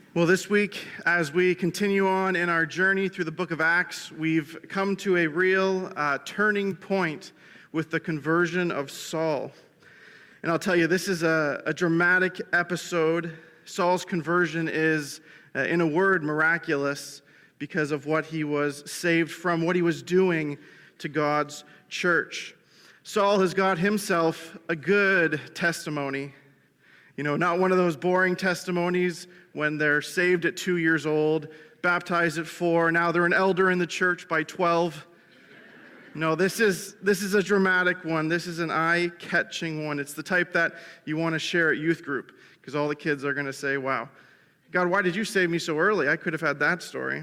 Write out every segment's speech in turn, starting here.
Well, this week, as we continue on in our journey through the book of Acts, we've come to a real turning point with the conversion of Saul. And I'll tell you, this is a dramatic episode. Saul's conversion is, in a word, miraculous because of what he was saved from, what he was doing to God's church. Saul has got himself a good testimony. You know, not one of those boring testimonies when they're saved at 2 years old, baptized at 4, now they're an elder in the church by 12. No, this is a dramatic one. This is an eye-catching one. It's the type that you want to share at youth group because all the kids are going to say, wow, God, why did you save me so early? I could have had that story.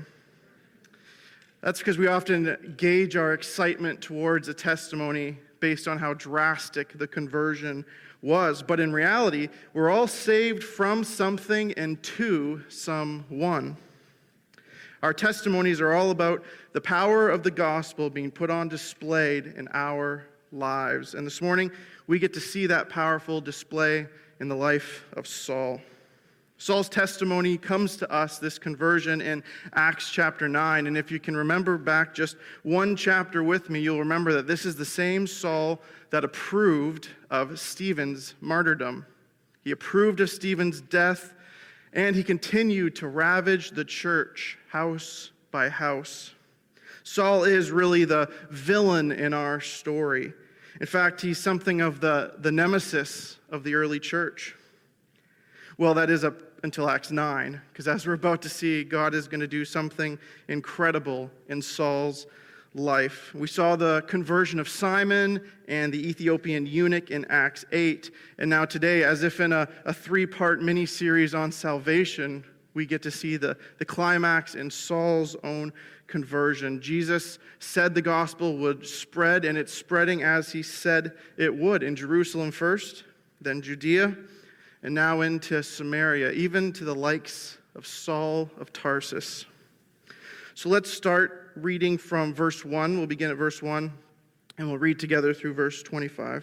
That's because we often gauge our excitement towards a testimony based on how drastic the conversion was. But in reality, we're all saved from something and to someone. Our testimonies are all about the power of the gospel being put on display in our lives. And this morning, we get to see that powerful display in the life of Saul. Saul's testimony comes to us, this conversion, in Acts chapter 9. And if you can remember back just one chapter with me, you'll remember that this is the same Saul that approved of Stephen's martyrdom. He approved of Stephen's death, and he continued to ravage the church house by house. Saul is really the villain in our story. In fact, he's something of the nemesis of the early church. Well, that is up until Acts 9, because as we're about to see, God is going to do something incredible in Saul's life. We saw the conversion of Simon and the Ethiopian eunuch in Acts 8, and now today, as if in a three-part mini-series on salvation, we get to see the climax in Saul's own conversion. Jesus said the gospel would spread, and it's spreading as he said it would, in Jerusalem first, then Judea, and now into Samaria, even to the likes of Saul of Tarsus. So let's start reading from verse 1. We'll begin at verse 1, and we'll read together through verse 25.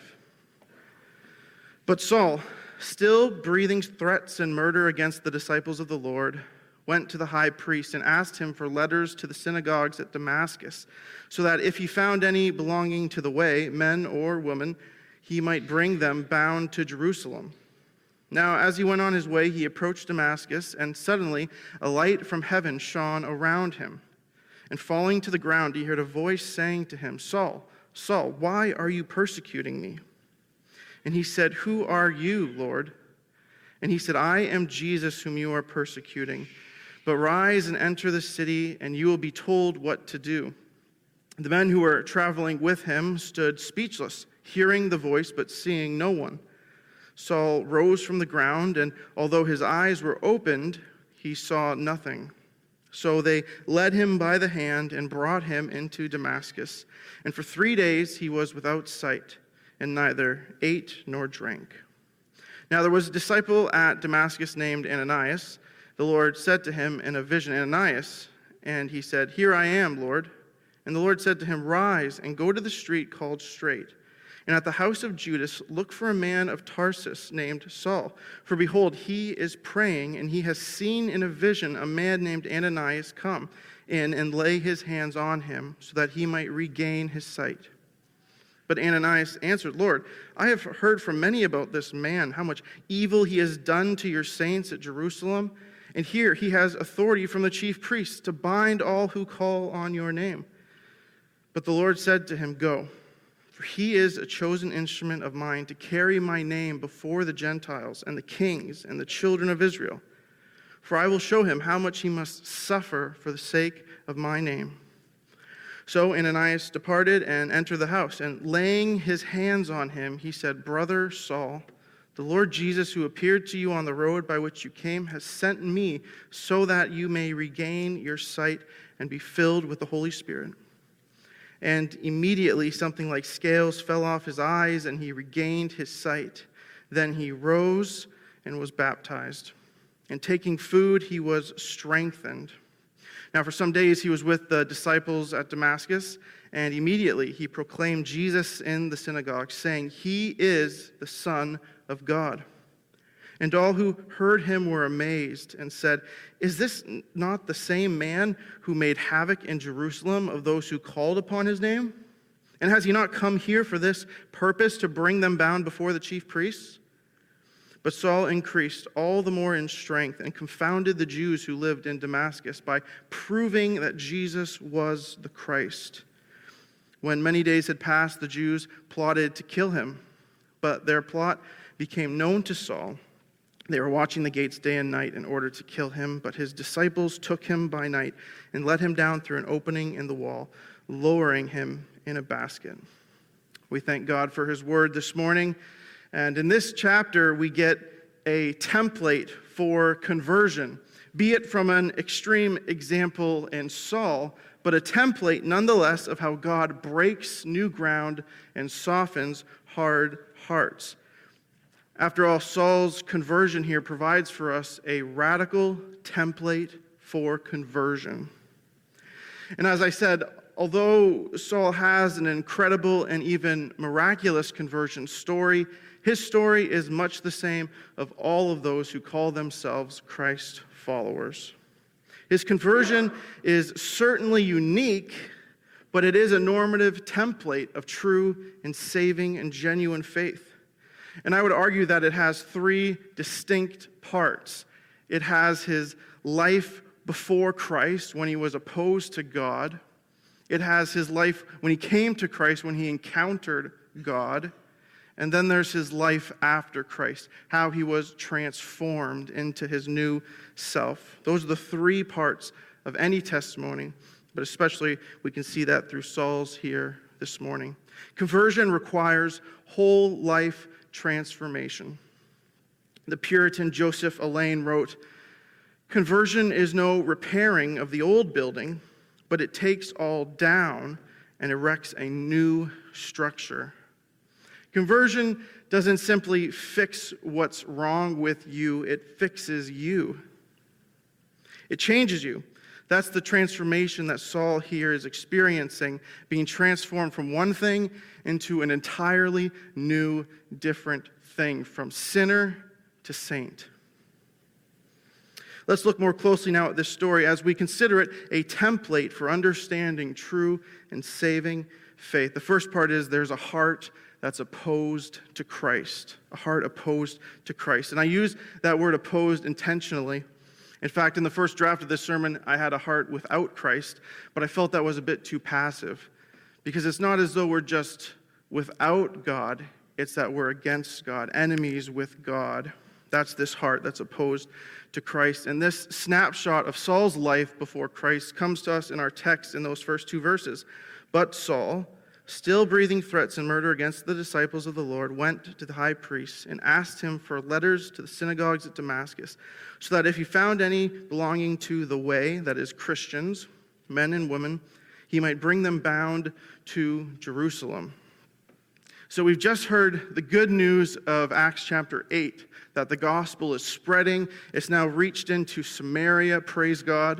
But Saul, still breathing threats and murder against the disciples of the Lord, went to the high priest and asked him for letters to the synagogues at Damascus, so that if he found any belonging to the way, men or women, he might bring them bound to Jerusalem. Now, as he went on his way, he approached Damascus, and suddenly a light from heaven shone around him. And falling to the ground, he heard a voice saying to him, Saul, Saul, why are you persecuting me? And he said, Who are you, Lord? And he said, I am Jesus whom you are persecuting. But rise and enter the city, and you will be told what to do. The men who were traveling with him stood speechless, hearing the voice, but seeing no one. Saul rose from the ground, and although his eyes were opened, he saw nothing. So they led him by the hand and brought him into Damascus. And for 3 days he was without sight, and neither ate nor drank. Now there was a disciple at Damascus named Ananias. The Lord said to him in a vision, Ananias. And he said, Here I am, Lord. And the Lord said to him, Rise and go to the street called Straight. And at the house of Judas, look for a man of Tarsus named Saul. For behold, he is praying, and he has seen in a vision a man named Ananias come in and lay his hands on him, so that he might regain his sight. But Ananias answered, Lord, I have heard from many about this man, how much evil he has done to your saints at Jerusalem. And here he has authority from the chief priests to bind all who call on your name. But the Lord said to him, Go. For he is a chosen instrument of mine to carry my name before the Gentiles and the kings and the children of Israel. For I will show him how much he must suffer for the sake of my name. So Ananias departed and entered the house, and laying his hands on him, he said, Brother Saul, the Lord Jesus, who appeared to you on the road by which you came, has sent me so that you may regain your sight and be filled with the Holy Spirit. And immediately something like scales fell off his eyes, and he regained his sight. Then he rose and was baptized. And taking food, he was strengthened. Now for some days he was with the disciples at Damascus, and immediately he proclaimed Jesus in the synagogue, saying, He is the Son of God. And all who heard him were amazed and said, "Is this not the same man who made havoc in Jerusalem of those who called upon his name? And has he not come here for this purpose, to bring them bound before the chief priests?" But Saul increased all the more in strength and confounded the Jews who lived in Damascus by proving that Jesus was the Christ. When many days had passed, the Jews plotted to kill him, but their plot became known to Saul. They were watching the gates day and night in order to kill him, but his disciples took him by night and let him down through an opening in the wall, lowering him in a basket. We thank God for his word this morning. And in this chapter, we get a template for conversion, be it from an extreme example in Saul, but a template nonetheless of how God breaks new ground and softens hard hearts. After all, Saul's conversion here provides for us a radical template for conversion. And as I said, although Saul has an incredible and even miraculous conversion story, his story is much the same of all of those who call themselves Christ followers. His conversion is certainly unique, but it is a normative template of true and saving and genuine faith. And I would argue that it has three distinct parts. It has his life before Christ when he was opposed to God. It has his life when he came to Christ, when he encountered God. And then there's his life after Christ, how he was transformed into his new self. Those are the three parts of any testimony, but especially we can see that through Saul's here this morning. Conversion requires whole life transformation. The Puritan Joseph Alleine wrote, "Conversion is no repairing of the old building, but it takes all down and erects a new structure." Conversion doesn't simply fix what's wrong with you, it fixes you. It changes you. That's the transformation that Saul here is experiencing, being transformed from one thing into an entirely new, different thing, from sinner to saint. Let's look more closely now at this story as we consider it a template for understanding true and saving faith. The first part is there's a heart that's opposed to Christ, a heart opposed to Christ. And I use that word opposed intentionally. In fact, in the first draft of this sermon, I had a heart without Christ, but I felt that was a bit too passive, because it's not as though we're just without God, it's that we're against God, enemies with God. That's this heart that's opposed to Christ. And this snapshot of Saul's life before Christ comes to us in our text in those first two verses. But Saul, still breathing threats and murder against the disciples of the Lord, went to the high priest and asked him for letters to the synagogues at Damascus, so that if he found any belonging to the way, that is Christians, men and women, he might bring them bound to Jerusalem. So we've just heard the good news of Acts chapter 8, that the gospel is spreading. It's now reached into Samaria, praise God.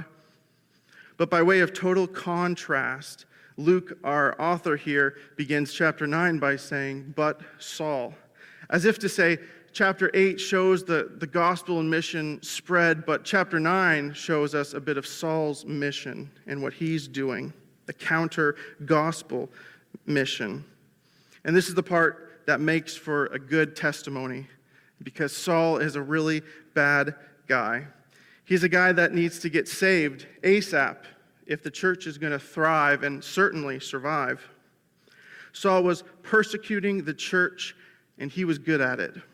But by way of total contrast, Luke, our author here, begins chapter 9 by saying, "But Saul," as if to say, chapter 8 shows the gospel and mission spread, but chapter 9 shows us a bit of Saul's mission and what he's doing, the counter-gospel mission. And this is the part that makes for a good testimony, because Saul is a really bad guy. He's a guy that needs to get saved ASAP if the church is going to thrive and certainly survive. Saul was persecuting the church, and he was good at it.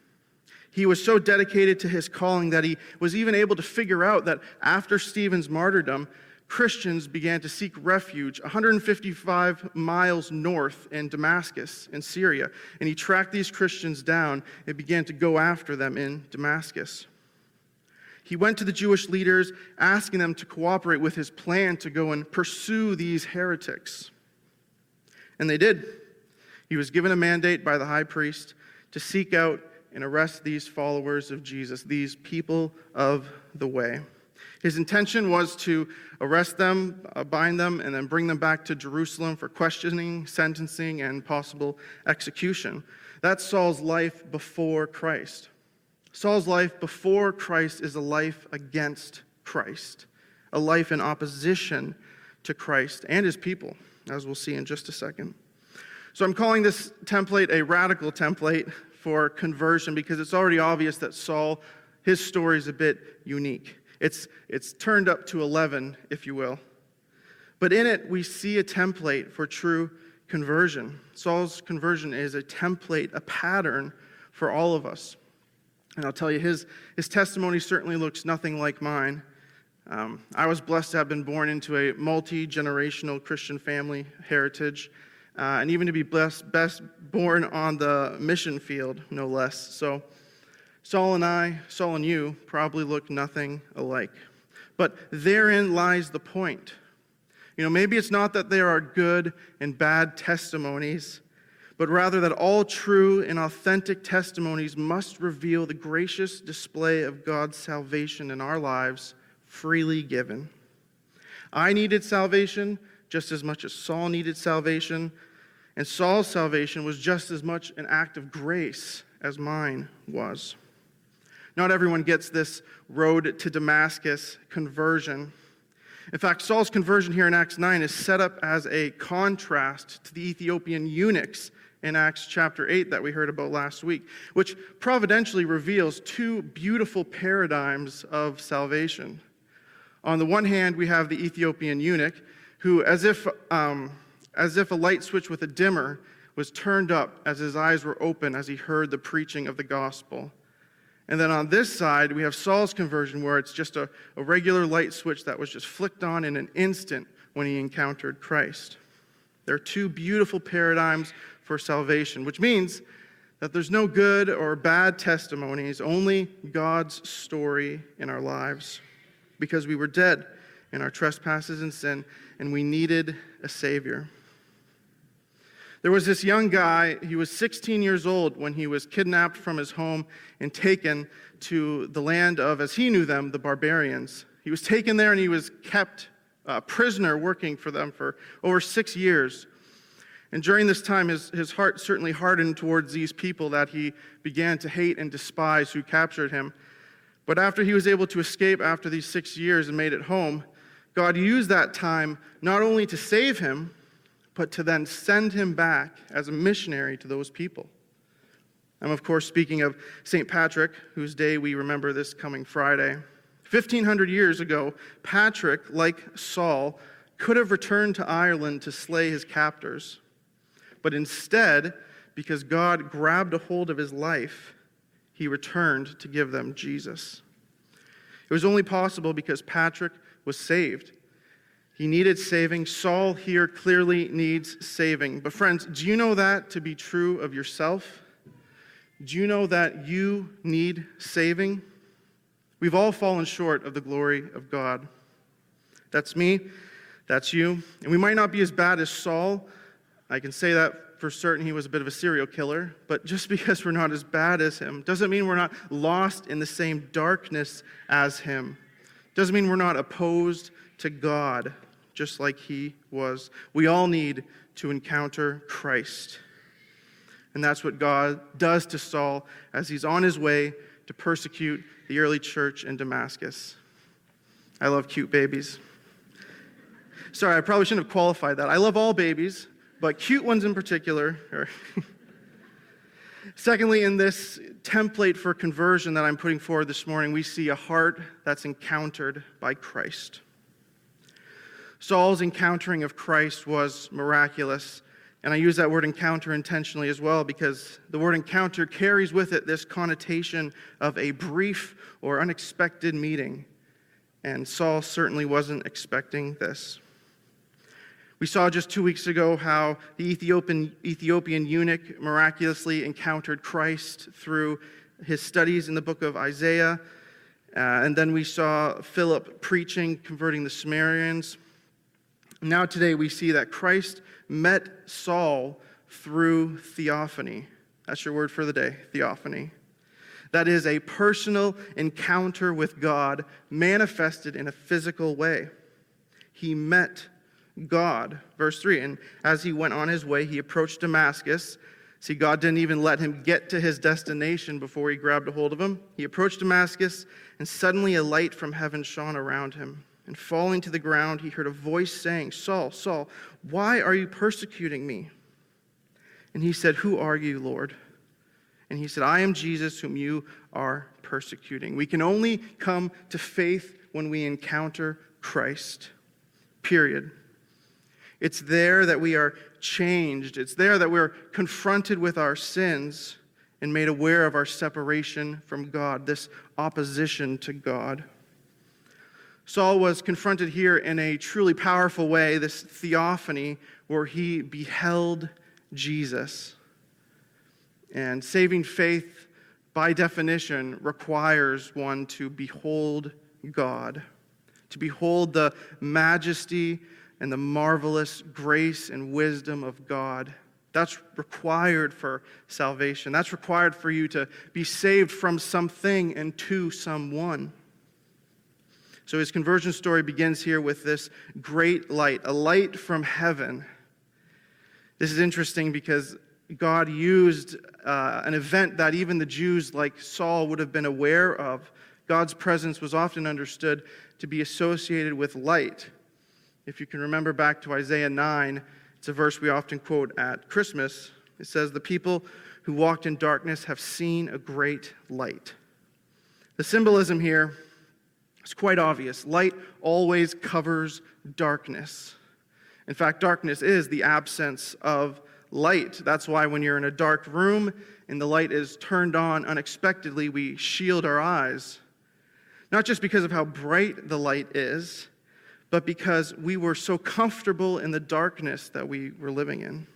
He was so dedicated to his calling that he was even able to figure out that after Stephen's martyrdom, Christians began to seek refuge 155 miles north in Damascus, in Syria. And he tracked these Christians down and began to go after them in Damascus. He went to the Jewish leaders, asking them to cooperate with his plan to go and pursue these heretics. And they did. He was given a mandate by the high priest to seek out and arrest these followers of Jesus, these people of the way. His intention was to arrest them, bind them, and then bring them back to Jerusalem for questioning, sentencing, and possible execution. That's Saul's life before Christ. Saul's life before Christ is a life against Christ, a life in opposition to Christ and his people, as we'll see in just a second. So I'm calling this template a radical template for conversion because it's already obvious that Saul, his story is a bit unique. It's turned up to 11, if you will. But in it, we see a template for true conversion. Saul's conversion is a template, a pattern for all of us. And I'll tell you, his testimony certainly looks nothing like mine. I was blessed to have been born into a multi-generational Christian family heritage, and even to be best born on the mission field, no less. So Saul and you probably look nothing alike. But therein lies the point. Maybe it's not that there are good and bad testimonies, but rather that all true and authentic testimonies must reveal the gracious display of God's salvation in our lives, freely given. I needed salvation just as much as Saul needed salvation, and Saul's salvation was just as much an act of grace as mine was. Not everyone gets this road to Damascus conversion. In fact, Saul's conversion here in Acts 9 is set up as a contrast to the Ethiopian eunuchs in Acts chapter 8 that we heard about last week, which providentially reveals two beautiful paradigms of salvation. On the one hand, we have the Ethiopian eunuch who, as if a light switch with a dimmer, was turned up as his eyes were open as he heard the preaching of the gospel. And then on this side, we have Saul's conversion, where it's just a regular light switch that was just flicked on in an instant when he encountered Christ. There are two beautiful paradigms for salvation, which means that there's no good or bad testimonies, only God's story in our lives, because we were dead in our trespasses and sin, and we needed a Savior. There was this young guy, he was 16 years old when he was kidnapped from his home and taken to the land of, as he knew them, the barbarians. He was taken there and he was kept prisoner working for them for over 6 years. And during this time, his heart certainly hardened towards these people that he began to hate and despise who captured him. But after he was able to escape after these 6 years and made it home, God used that time not only to save him, but to then send him back as a missionary to those people. I'm, of course, speaking of St. Patrick, whose day we remember this coming Friday. 1,500 years ago, Patrick, like Saul, could have returned to Ireland to slay his captors. But instead, because God grabbed a hold of his life, he returned to give them Jesus. It was only possible because Patrick was saved. He needed saving. Saul here clearly needs saving. But friends, do you know that to be true of yourself? Do you know that you need saving? We've all fallen short of the glory of God. That's me. That's you. And we might not be as bad as Saul. I can say that for certain. He was a bit of a serial killer. But just because we're not as bad as him doesn't mean we're not lost in the same darkness as him. Doesn't mean we're not opposed to God, just like he was. We all need to encounter Christ. And that's what God does to Saul as he's on his way to persecute the early church in Damascus. I love cute babies. Sorry, I probably shouldn't have qualified that. I love all babies, but cute ones in particular. Secondly, in this template for conversion that I'm putting forward this morning, we see a heart that's encountered by Christ. Saul's encountering of Christ was miraculous, and I use that word encounter intentionally as well because the word encounter carries with it this connotation of a brief or unexpected meeting, and Saul certainly wasn't expecting this. We saw just 2 weeks ago how the Ethiopian eunuch miraculously encountered Christ through his studies in the book of Isaiah, and then we saw Philip preaching, converting the Samaritans. Now today we see that Christ met Saul through theophany. That's your word for the day, theophany. That is a personal encounter with God manifested in a physical way. He met God. Verse 3, and as he went on his way, he approached Damascus. See, God didn't even let him get to his destination before he grabbed a hold of him. He approached Damascus, and suddenly a light from heaven shone around him. And falling to the ground, he heard a voice saying, "Saul, Saul, why are you persecuting me?" And he said, "Who are you, Lord?" And he said, "I am Jesus whom you are persecuting." We can only come to faith when we encounter Christ. Period. It's there that we are changed. It's there that we're confronted with our sins and made aware of our separation from God, this opposition to God. Saul was confronted here in a truly powerful way, this theophany where he beheld Jesus. And saving faith, by definition, requires one to behold God, to behold the majesty and the marvelous grace and wisdom of God. That's required for salvation. That's required for you to be saved from something and to someone. So his conversion story begins here with this great light, a light from heaven. This is interesting because God used an event that even the Jews like Saul would have been aware of. God's presence was often understood to be associated with light. If you can remember back to Isaiah 9, it's a verse we often quote at Christmas. It says, "The people who walked in darkness have seen a great light." The symbolism here is quite obvious. Light always covers darkness. In fact, darkness is the absence of light. That's why when you're in a dark room and the light is turned on unexpectedly, we shield our eyes. Not just because of how bright the light is, but because we were so comfortable in the darkness that we were living in.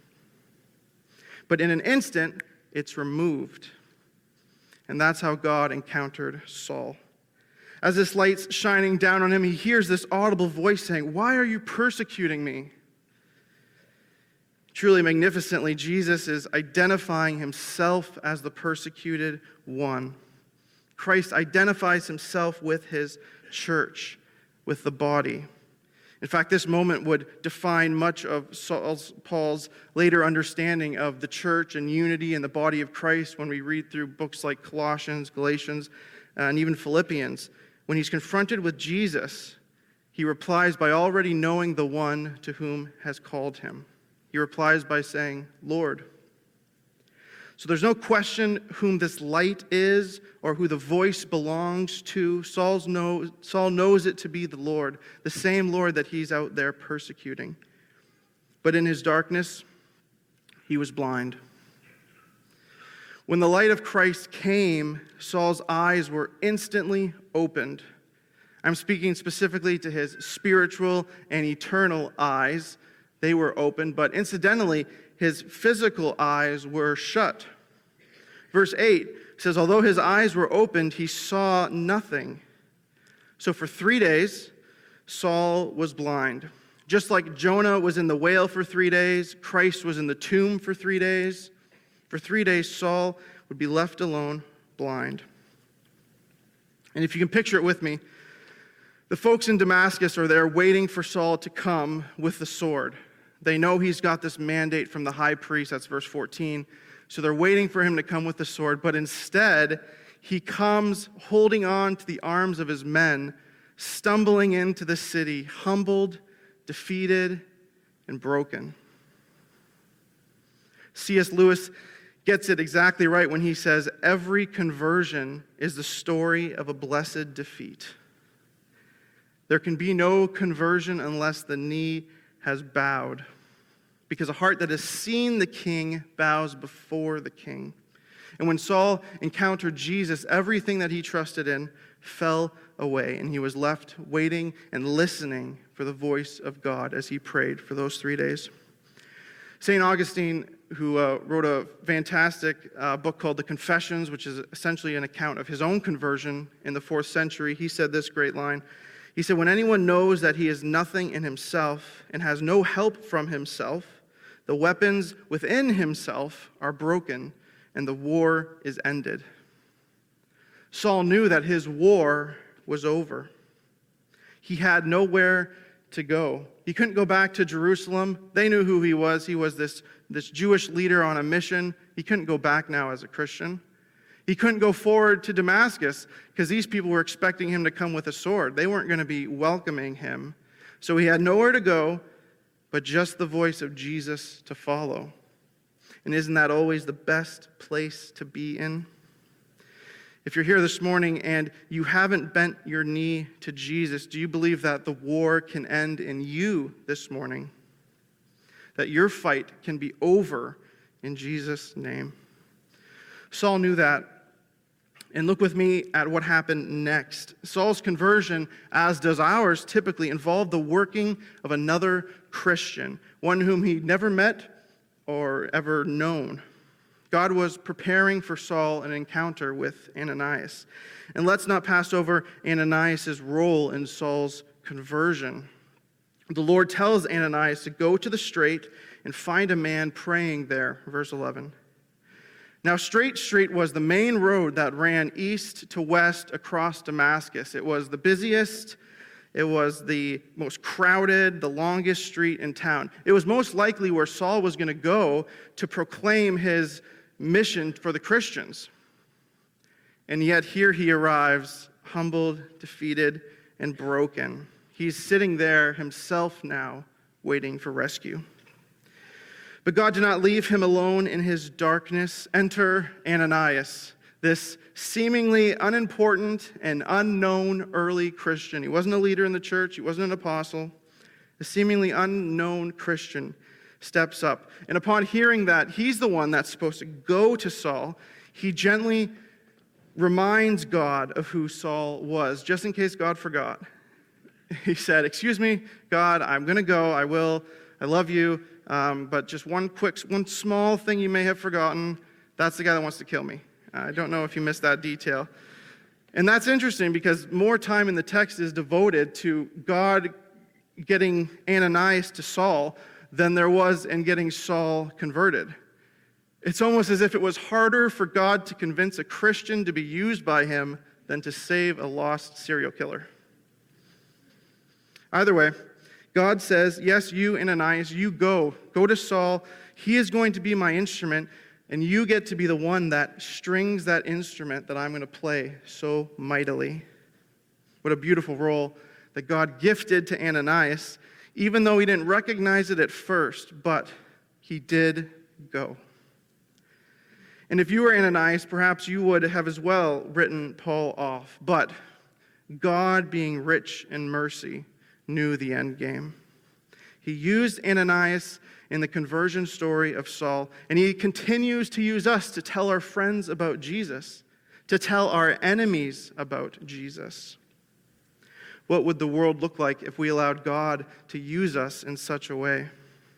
But in an instant, it's removed. And that's how God encountered Saul. As this light's shining down on him, he hears this audible voice saying, "Why are you persecuting me?" Truly magnificently, Jesus is identifying himself as the persecuted one. Christ identifies himself with his church, with the body. In fact, this moment would define much of Paul's later understanding of the church and unity in the body of Christ when we read through books like Colossians, Galatians, and even Philippians. When he's confronted with Jesus, he replies by already knowing the one to whom has called him. He replies by saying, "Lord." So there's no question whom this light is or who the voice belongs to. Saul knows it to be the Lord, the same Lord that he's out there persecuting. But in his darkness, he was blind. When the light of Christ came, Saul's eyes were instantly opened. I'm speaking specifically to his spiritual and eternal eyes. They were open, but incidentally, his physical eyes were shut. Verse 8 says, although his eyes were opened, he saw nothing. So for 3 days, Saul was blind. Just like Jonah was in the whale for 3 days, Christ was in the tomb for 3 days. For 3 days, Saul would be left alone, blind. And if you can picture it with me, the folks in Damascus are there waiting for Saul to come with the sword. They know he's got this mandate from the high priest, that's verse 14. So they're waiting for him to come with the sword, but instead, he comes holding on to the arms of his men, stumbling into the city, humbled, defeated, and broken. C.S. Lewis gets it exactly right when he says, every conversion is the story of a blessed defeat. There can be no conversion unless the knee has bowed, because a heart that has seen the king bows before the king. And when Saul encountered Jesus, everything that he trusted in fell away, and he was left waiting and listening for the voice of God as he prayed for those 3 days. St. Augustine, who wrote a fantastic book called The Confessions, which is essentially an account of his own conversion in the 4th century, he said this great line. He said, when anyone knows that he is nothing in himself and has no help from himself, the weapons within himself are broken and the war is ended. Saul knew that his war was over. He had nowhere to go. He couldn't go back to Jerusalem. They knew who he was. He was this Jewish leader on a mission. He couldn't go back now as a Christian. He couldn't go forward to Damascus because these people were expecting him to come with a sword. They weren't going to be welcoming him. So he had nowhere to go but just the voice of Jesus to follow. And isn't that always the best place to be in? If you're here this morning and you haven't bent your knee to Jesus, do you believe that the war can end in you this morning? That your fight can be over in Jesus' name? Saul knew that. And look with me at what happened next. Saul's conversion, as does ours, typically involved the working of another Christian, one whom he'd never met or ever known. God was preparing for Saul an encounter with Ananias. And let's not pass over Ananias' role in Saul's conversion. The Lord tells Ananias to go to the strait and find a man praying there, verse 11. Now, Straight Street was the main road that ran east to west across Damascus. It was the busiest, it was the most crowded, the longest street in town. It was most likely where Saul was going to go to proclaim his mission for the Christians. And yet here he arrives, humbled, defeated, and broken. He's sitting there himself now, waiting for rescue. But God did not leave him alone in his darkness. Enter Ananias, this seemingly unimportant and unknown early Christian. He wasn't a leader in the church. He wasn't an apostle. The seemingly unknown Christian steps up. And upon hearing that he's the one that's supposed to go to Saul, he gently reminds God of who Saul was, just in case God forgot. He said, "Excuse me, God, I'm going to go. I will. I love you. But just one small thing you may have forgotten. That's the guy that wants to kill me." I don't know if you missed that detail. And that's interesting because more time in the text is devoted to God getting Ananias to Saul than there was in getting Saul converted. It's almost as if it was harder for God to convince a Christian to be used by him than to save a lost serial killer. Either way, God says, yes, you, Ananias, you go to Saul. He is going to be my instrument, and you get to be the one that strings that instrument that I'm going to play so mightily. What a beautiful role that God gifted to Ananias, even though he didn't recognize it at first, but he did go. And if you were Ananias, perhaps you would have as well written Paul off. But God, being rich in mercy, knew the end game. He used Ananias in the conversion story of Saul, and he continues to use us to tell our friends about Jesus, to tell our enemies about Jesus. What would the world look like if we allowed God to use us in such a way?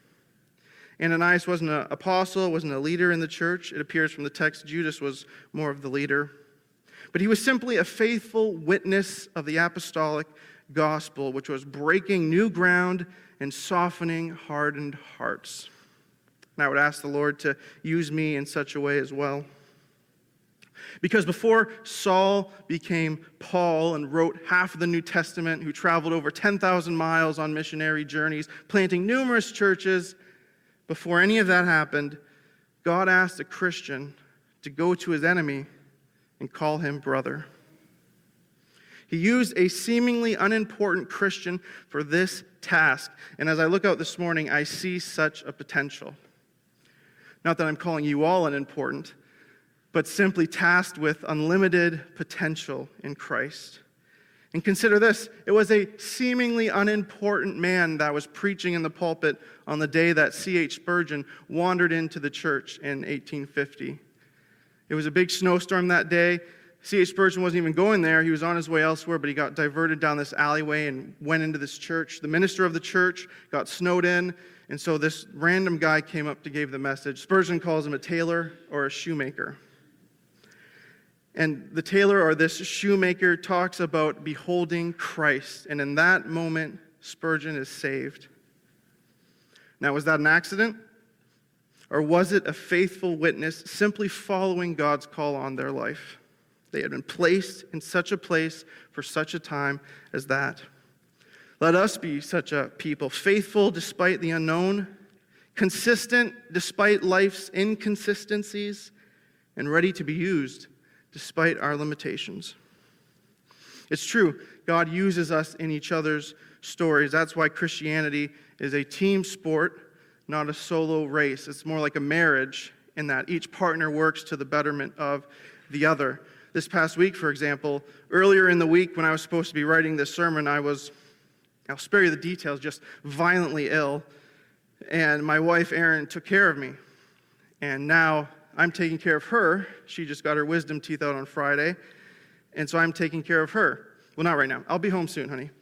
Ananias wasn't an apostle, wasn't a leader in the church. It appears from the text Judas was more of the leader. But he was simply a faithful witness of the apostolic gospel, which was breaking new ground and softening hardened hearts. And I would ask the Lord to use me in such a way as well. Because before Saul became Paul and wrote half of the New Testament, who traveled over 10,000 miles on missionary journeys, planting numerous churches, before any of that happened, God asked a Christian to go to his enemy and call him brother. He used a seemingly unimportant Christian for this task. And as I look out this morning, I see such a potential. Not that I'm calling you all unimportant, but simply tasked with unlimited potential in Christ. And consider this, it was a seemingly unimportant man that was preaching in the pulpit on the day that C.H. Spurgeon wandered into the church in 1850. It was a big snowstorm that day. C.H. Spurgeon wasn't even going there. He was on his way elsewhere, but he got diverted down this alleyway and went into this church. The minister of the church got snowed in, and so this random guy came up to give the message. Spurgeon calls him a tailor or a shoemaker. And the tailor or this shoemaker talks about beholding Christ. And in that moment, Spurgeon is saved. Now, was that an accident? Or was it a faithful witness simply following God's call on their life? They had been placed in such a place for such a time as that. Let us be such a people, faithful despite the unknown, consistent despite life's inconsistencies, and ready to be used despite our limitations. It's true, God uses us in each other's stories. That's why Christianity is a team sport, not a solo race. It's more like a marriage in that each partner works to the betterment of the other. This past week, for example, earlier in the week when I was supposed to be writing this sermon, I'll spare you the details, just violently ill. And my wife, Erin, took care of me. And now I'm taking care of her. She just got her wisdom teeth out on Friday. And so I'm taking care of her. Well, not right now. I'll be home soon, honey.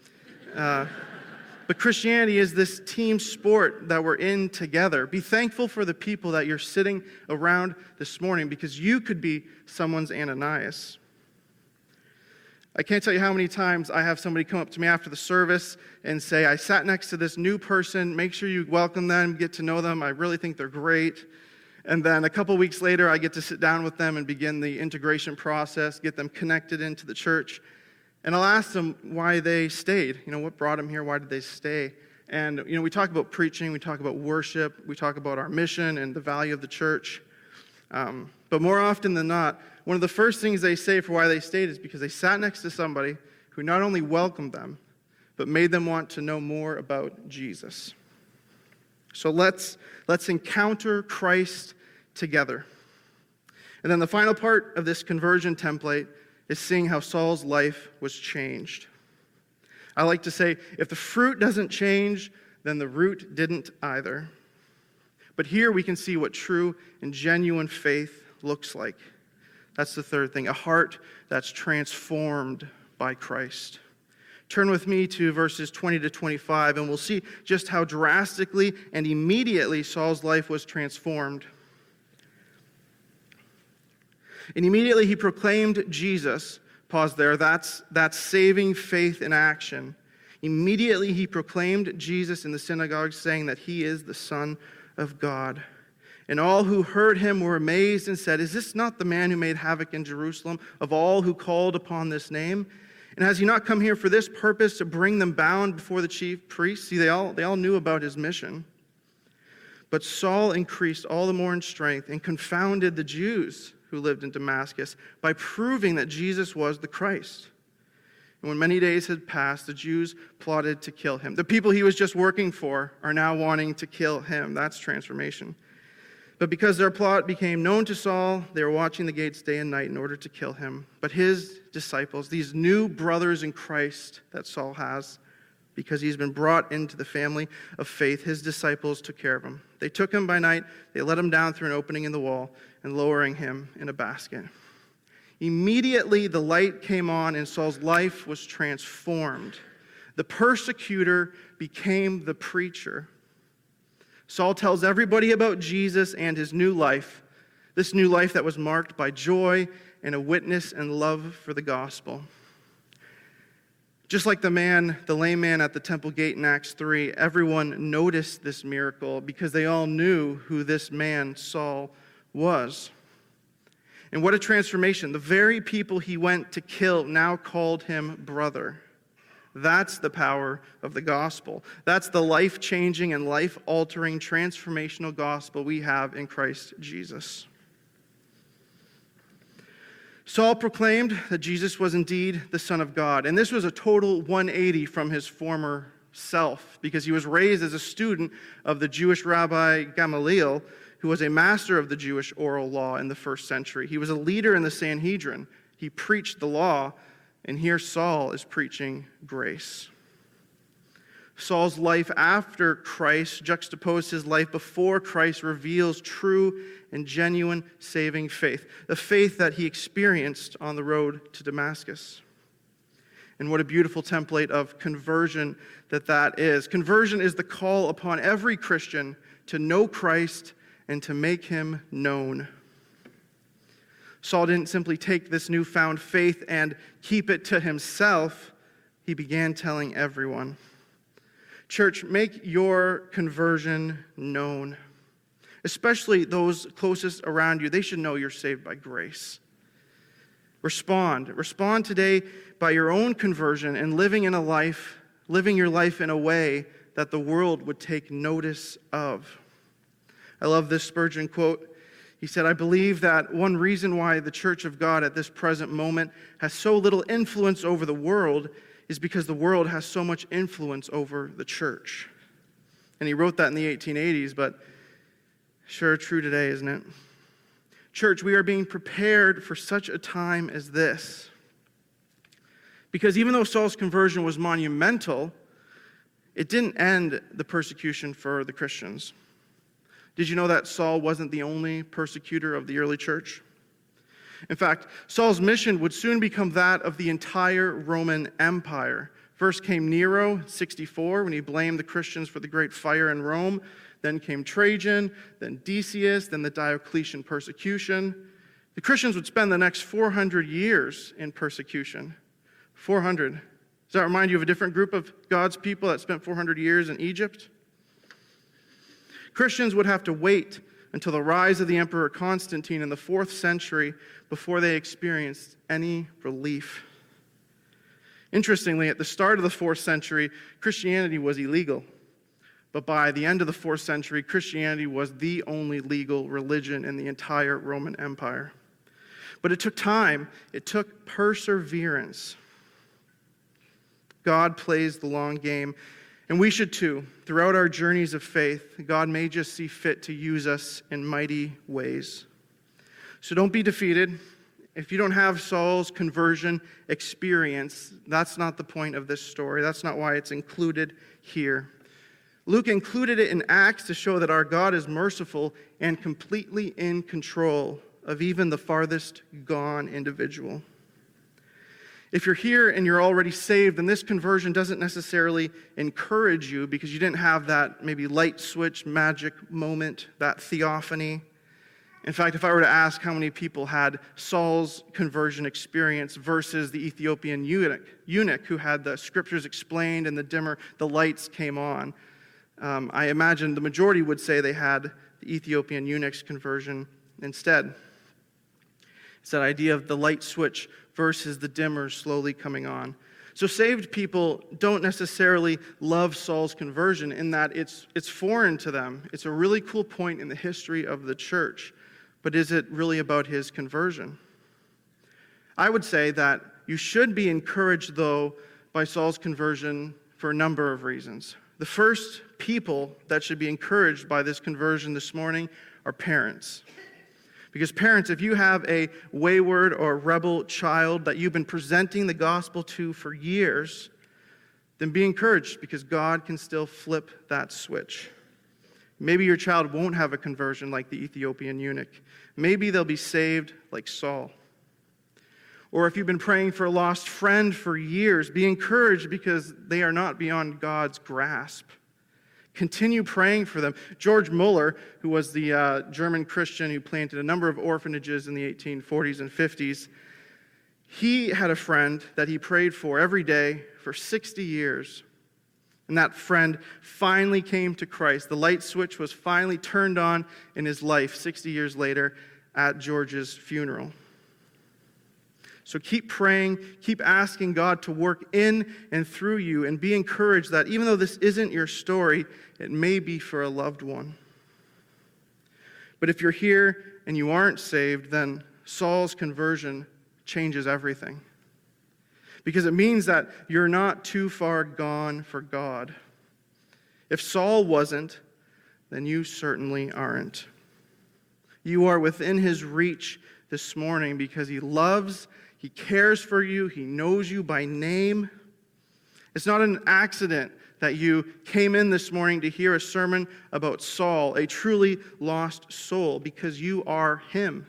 But Christianity is this team sport that we're in together. Be thankful for the people that you're sitting around this morning, because you could be someone's Ananias. I can't tell you how many times I have somebody come up to me after the service and say, I sat next to this new person, make sure you welcome them, get to know them, I really think they're great. And then a couple weeks later, I get to sit down with them and begin the integration process, get them connected into the church. And I'll ask them why they stayed. What brought them here? Why did they stay? And, we talk about preaching, we talk about worship, we talk about our mission and the value of the church. But more often than not, one of the first things they say for why they stayed is because they sat next to somebody who not only welcomed them, but made them want to know more about Jesus. So let's encounter Christ together. And then the final part of this conversion template is seeing how Saul's life was changed. I like to say, if the fruit doesn't change, then the root didn't either. But here we can see what true and genuine faith looks like. That's the third thing, a heart that's transformed by Christ. Turn with me to verses 20 to 25, and we'll see just how drastically and immediately Saul's life was transformed. And immediately he proclaimed Jesus. Pause there. That's saving faith in action. Immediately he proclaimed Jesus in the synagogue, saying that he is the Son of God. And all who heard him were amazed and said, is this not the man who made havoc in Jerusalem of all who called upon this name? And has he not come here for this purpose, to bring them bound before the chief priests? See, they all knew about his mission. But Saul increased all the more in strength and confounded the Jews who lived in Damascus by proving that Jesus was the Christ. And when many days had passed, the Jews plotted to kill him. The people he was just working for are now wanting to kill him. That's transformation. But because their plot became known to Saul, they were watching the gates day and night in order to kill him. But his disciples, these new brothers in Christ that Saul has, because he's been brought into the family of faith, his disciples took care of him. They took him by night, they let him down through an opening in the wall, and lowering him in a basket. Immediately the light came on and Saul's life was transformed. The persecutor became the preacher. Saul tells everybody about Jesus and his new life, this new life that was marked by joy and a witness and love for the gospel. Just like the lame man at the temple gate in Acts 3, everyone noticed this miracle because they all knew who this man, Saul, was. And what a transformation. The very people he went to kill now called him brother. That's the power of the gospel. That's the life-changing and life-altering transformational gospel we have in Christ Jesus. Saul proclaimed that Jesus was indeed the Son of God. And this was a total 180 from his former self, because he was raised as a student of the Jewish rabbi Gamaliel, who was a master of the Jewish oral law in the first century. He was a leader in the Sanhedrin. He preached the law, and here Saul is preaching grace. Saul's life after Christ juxtaposed his life before Christ reveals true and genuine saving faith, the faith that he experienced on the road to Damascus. And what a beautiful template of conversion that is. Conversion is the call upon every Christian to know Christ and to make him known. Saul didn't simply take this newfound faith and keep it to himself. He began telling everyone. Church, make your conversion known. Especially those closest around you. They should know you're saved by grace. Respond. Respond today by your own conversion and living your life in a way that the world would take notice of. I love this Spurgeon quote. He said, "I believe that one reason why the Church of God at this present moment has so little influence over the world is because the world has so much influence over the church." And he wrote that in the 1880s, but sure true today, isn't it? Church, we are being prepared for such a time as this. Because even though Saul's conversion was monumental, it didn't end the persecution for the Christians. Did you know that Saul wasn't the only persecutor of the early church? In fact, Saul's mission would soon become that of the entire Roman Empire. First came Nero, 64, when he blamed the Christians for the great fire in Rome. Then came Trajan, then Decius, then the Diocletian persecution. The Christians would spend the next 400 years in persecution. 400. Does that remind you of a different group of God's people that spent 400 years in Egypt? Christians would have to wait until the rise of the Emperor Constantine in the 4th century before they experienced any relief. Interestingly, at the start of the 4th century, Christianity was illegal. But by the end of the 4th century, Christianity was the only legal religion in the entire Roman Empire. But it took time. It took perseverance. God plays the long game. And we should too. Throughout our journeys of faith, God may just see fit to use us in mighty ways. So don't be defeated. If you don't have Saul's conversion experience, that's not the point of this story. That's not why it's included here. Luke included it in Acts to show that our God is merciful and completely in control of even the farthest gone individual. If you're here and you're already saved, then this conversion doesn't necessarily encourage you because you didn't have that maybe light switch magic moment, that theophany. In fact, if I were to ask how many people had Saul's conversion experience versus the Ethiopian eunuch who had the scriptures explained and the lights came on, I imagine the majority would say they had the Ethiopian eunuch's conversion instead. It's that idea of the light switch versus the dimmer slowly coming on. So saved people don't necessarily love Saul's conversion in that it's foreign to them. It's a really cool point in the history of the church. But is it really about his conversion? I would say that you should be encouraged, though, by Saul's conversion for a number of reasons. The first people that should be encouraged by this conversion this morning are parents. Because parents, if you have a wayward or rebel child that you've been presenting the gospel to for years, then be encouraged because God can still flip that switch. Maybe your child won't have a conversion like the Ethiopian eunuch. Maybe they'll be saved like Saul. Or if you've been praying for a lost friend for years, be encouraged because they are not beyond God's grasp. Continue praying for them. George Muller, who was the German Christian who planted a number of orphanages in the 1840s and 50s, he had a friend that he prayed for every day for 60 years. And that friend finally came to Christ. The light switch was finally turned on in his life 60 years later at George's funeral. So keep praying, keep asking God to work in and through you, and be encouraged that even though this isn't your story, it may be for a loved one. But if you're here and you aren't saved, then Saul's conversion changes everything. Because it means that you're not too far gone for God. If Saul wasn't, then you certainly aren't. You are within his reach this morning because he loves, he cares for you, he knows you by name. It's not an accident that you came in this morning to hear a sermon about Saul, a truly lost soul, because you are him.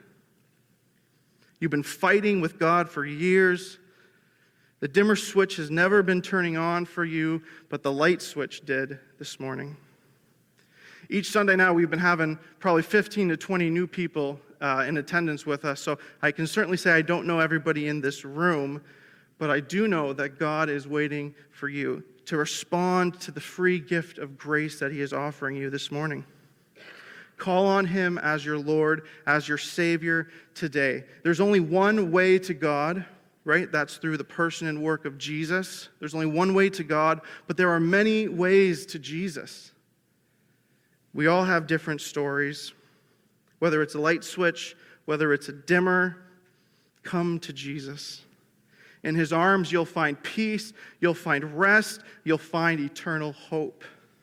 You've been fighting with God for years. The dimmer switch has never been turning on for you, but the light switch did this morning. Each Sunday now, we've been having probably 15 to 20 new people in attendance with us, so I can certainly say I don't know everybody in this room, but I do know that God is waiting for you to respond to the free gift of grace that he is offering you this morning. Call on him as your Lord, as your Savior today. There's only one way to God, right? That's through the person and work of Jesus. There's only one way to God, but there are many ways to Jesus. We all have different stories. Whether it's a light switch, whether it's a dimmer, come to Jesus. In his arms, you'll find peace, you'll find rest, you'll find eternal hope.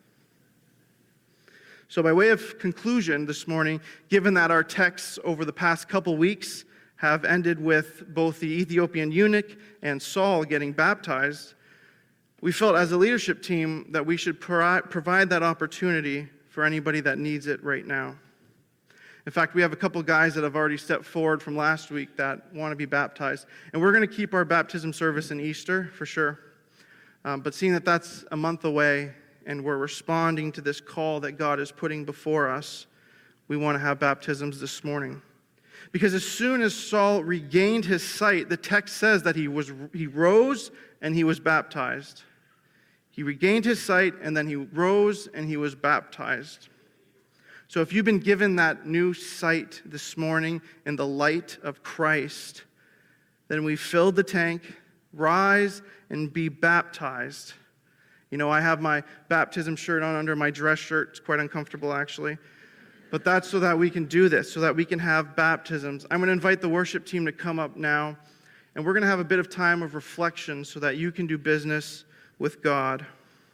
So by way of conclusion this morning, given that our texts over the past couple weeks have ended with both the Ethiopian eunuch and Saul getting baptized, we felt as a leadership team that we should provide that opportunity for anybody that needs it right now. In fact, we have a couple guys that have already stepped forward from last week that want to be baptized. And we're going to keep our baptism service in Easter, for sure. But seeing that that's a month away and we're responding to this call that God is putting before us, we want to have baptisms this morning. Because as soon as Saul regained his sight, the text says that he rose and he was baptized. He regained his sight and then he rose and he was baptized. So if you've been given that new sight this morning in the light of Christ, then we filled the tank, rise and be baptized. You know, I have my baptism shirt on under my dress shirt. It's quite uncomfortable, actually. But that's so that we can do this, so that we can have baptisms. I'm going to invite the worship team to come up now, and we're going to have a bit of time of reflection so that you can do business with God.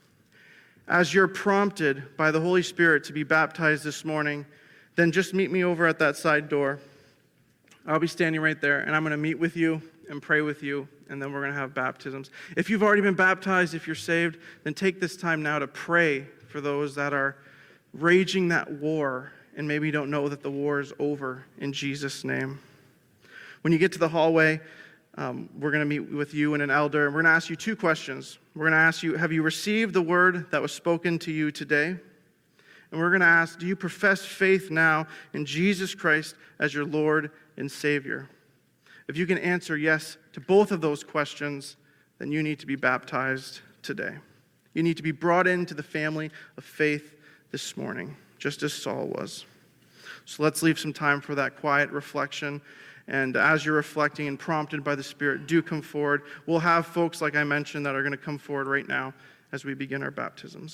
As you're prompted by the Holy Spirit to be baptized this morning, then just meet me over at that side door. I'll be standing right there, and I'm going to meet with you and pray with you, and then we're going to have baptisms. If you've already been baptized, if you're saved, then take this time now to pray for those that are raging that war and maybe don't know that the war is over, in Jesus' name. When you get to the hallway, we're going to meet with you and an elder, and we're going to ask you two questions. We're going to ask you, have you received the word that was spoken to you today? And we're going to ask, do you profess faith now in Jesus Christ as your Lord and Savior? If you can answer yes to both of those questions, then you need to be baptized today. You need to be brought into the family of faith this morning, just as Saul was. So let's leave some time for that quiet reflection. And as you're reflecting and prompted by the Spirit, do come forward. We'll have folks, like I mentioned, that are going to come forward right now as we begin our baptisms.